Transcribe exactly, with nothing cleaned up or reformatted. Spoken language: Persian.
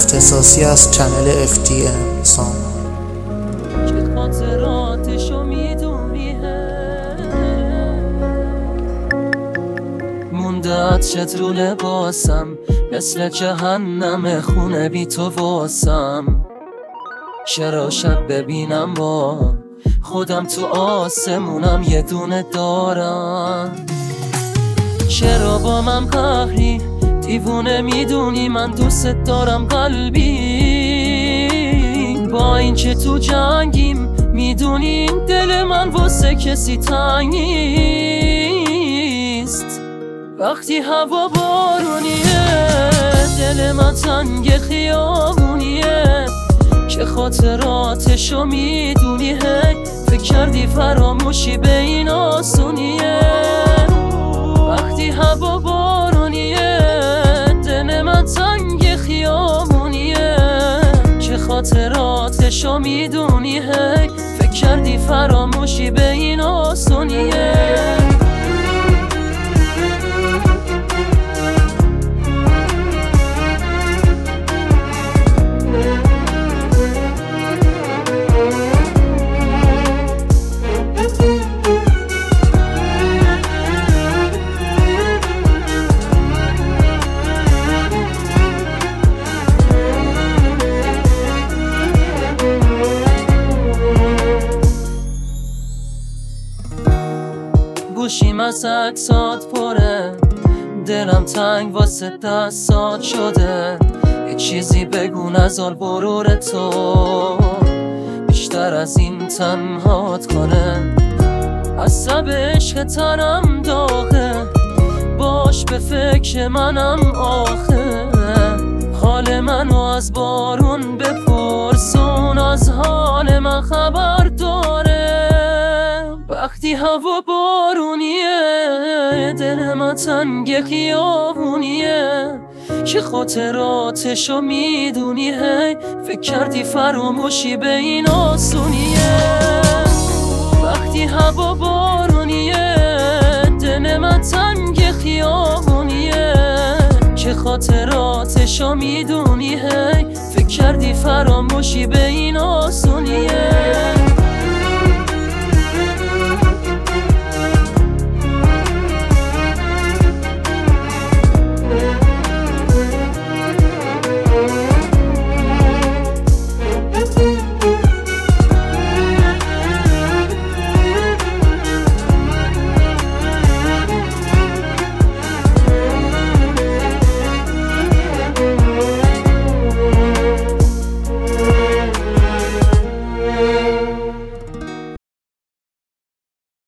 اختصاصی از چنل اف تی ام سامان. که خاطراتشو میدونی مونده چت رو لباسم، مثل جهنم خونه بی تو واسم. چرا شب ببینم با خودم تو آسمونم یه دونه دارم؟ چرا با من قهری دیوونه میدونی من دوست دارم قلبی؟ با این که تو جنگیم میدونی این دل من واسه کسی تنگ نیست. وقتی هوا بارونیه دل من تنگ خیابونیه، که خاطراتشو میدونی هی فکر کردی فراموشی به این آسونیه. وقتی هوا بارونیه دل من تنگ خیابونیه، که خاطراتشو میدونی هی فکر کردی فراموشی به این آسونیه. گوشیم از عکسات پره، دلم تنگ واسه دستات شده. یه چیزی بگو نزار برور تو بیشتر از این تنهات کنه. عصب عشق تنم داغه، باش به فکر منم آخه. حال منو از بارون بپرسون، از حال من خبر داره. وقتی هوا بارونیه دل من تنگ خیابونیه، که خاطراتشو میدونی هی فکر کردی فراموشی به این آسونیه. وقتی هوا بارونیه دل من تنگ خیابونیه، که خاطراتشو میدونی هی فکر کردی فراموشی به این آسونیه.